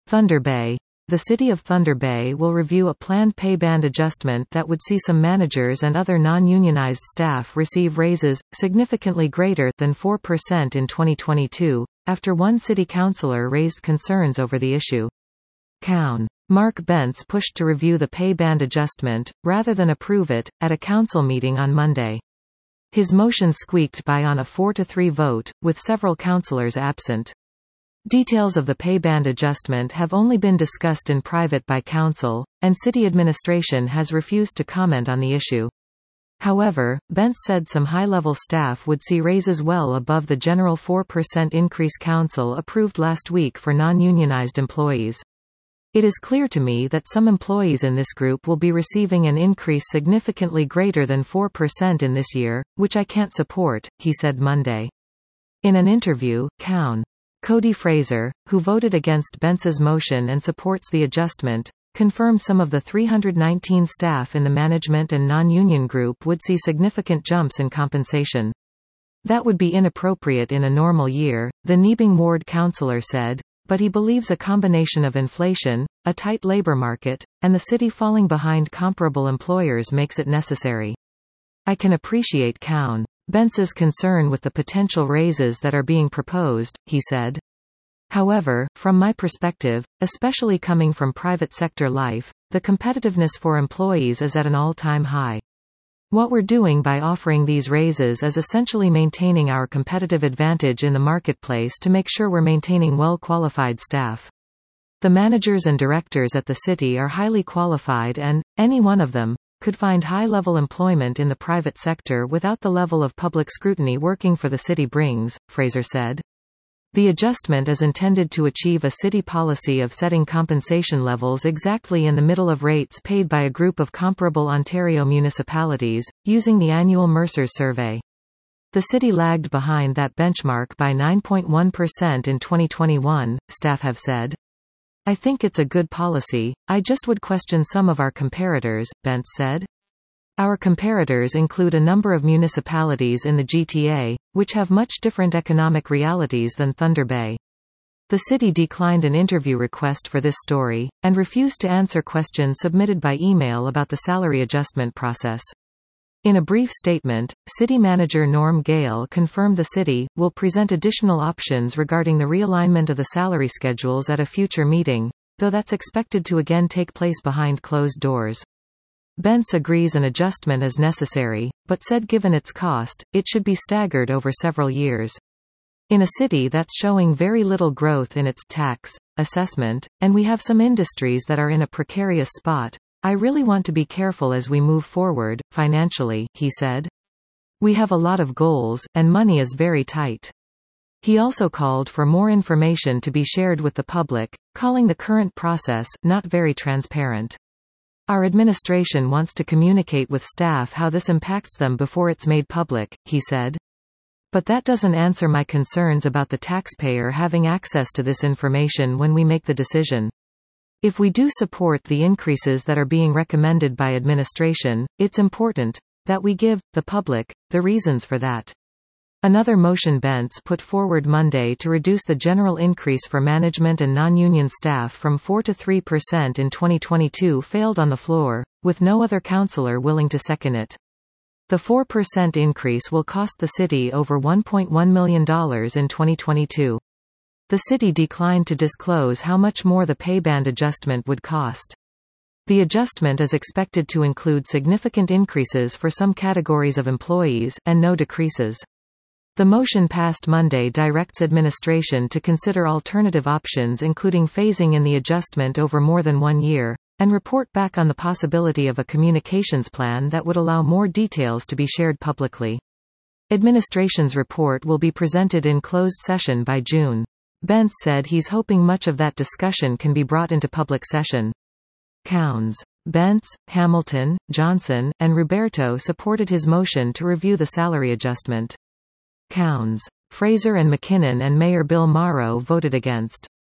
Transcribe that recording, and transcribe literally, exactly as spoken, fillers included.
Thunder Bay. The City of Thunder Bay will review a planned pay band adjustment that would see some managers and other non-unionized staff receive raises, significantly greater than four percent in twenty twenty-two, after one city councilor raised concerns over the issue. Cown. Mark Bentz pushed to review the pay band adjustment, rather than approve it, at a council meeting on Monday. His motion squeaked by on a four to three vote, with several councilors absent. Details of the pay band adjustment have only been discussed in private by council, and city administration has refused to comment on the issue. However, Bentz said some high-level staff would see raises well above the general four percent increase council approved last week for non-unionized employees. It is clear to me that some employees in this group will be receiving an increase significantly greater than four percent in this year, which I can't support, he said Monday. In an interview, Cown. Cody Fraser, who voted against Bentz's motion and supports the adjustment, confirmed some of the three hundred nineteen staff in the management and non-union group would see significant jumps in compensation. That would be inappropriate in a normal year, the Kneebing ward councillor said, but he believes a combination of inflation, a tight labor market, and the city falling behind comparable employers makes it necessary. I can appreciate Cown. Bentz's concern with the potential raises that are being proposed, he said. However, from my perspective, especially coming from private sector life, the competitiveness for employees is at an all-time high. What we're doing by offering these raises is essentially maintaining our competitive advantage in the marketplace to make sure we're maintaining well-qualified staff. The managers and directors at the city are highly qualified and, any one of them, could find high-level employment in the private sector without the level of public scrutiny working for the city brings, Fraser said. The adjustment is intended to achieve a city policy of setting compensation levels exactly in the middle of rates paid by a group of comparable Ontario municipalities, using the annual Mercer's survey. The city lagged behind that benchmark by nine point one percent in twenty twenty-one, staff have said. I think it's a good policy, I just would question some of our comparators, Bentz said. Our comparators include a number of municipalities in the G T A, which have much different economic realities than Thunder Bay. The city declined an interview request for this story, and refused to answer questions submitted by email about the salary adjustment process. In a brief statement, City Manager Norm Gale confirmed the city will present additional options regarding the realignment of the salary schedules at a future meeting, though that's expected to again take place behind closed doors. Bentz agrees an adjustment is necessary, but said given its cost, it should be staggered over several years. In a city that's showing very little growth in its tax assessment, and we have some industries that are in a precarious spot, I really want to be careful as we move forward, financially, he said. We have a lot of goals, and money is very tight. He also called for more information to be shared with the public, calling the current process not very transparent. Our administration wants to communicate with staff how this impacts them before it's made public, he said. But that doesn't answer my concerns about the taxpayer having access to this information when we make the decision. If we do support the increases that are being recommended by administration, it's important that we give the public the reasons for that. Another motion Bentz put forward Monday to reduce the general increase for management and non-union staff from four to three percent in twenty twenty-two failed on the floor, with no other councillor willing to second it. The four percent increase will cost the city over one point one million dollars in twenty twenty-two. The city declined to disclose how much more the pay band adjustment would cost. The adjustment is expected to include significant increases for some categories of employees, and no decreases. The motion passed Monday directs administration to consider alternative options including phasing in the adjustment over more than one year, and report back on the possibility of a communications plan that would allow more details to be shared publicly. Administration's report will be presented in closed session by June. Bentz said he's hoping much of that discussion can be brought into public session. Cowns. Bentz, Hamilton, Johnson, and Roberto supported his motion to review the salary adjustment. Cowns. Fraser and McKinnon and Mayor Bill Morrow voted against.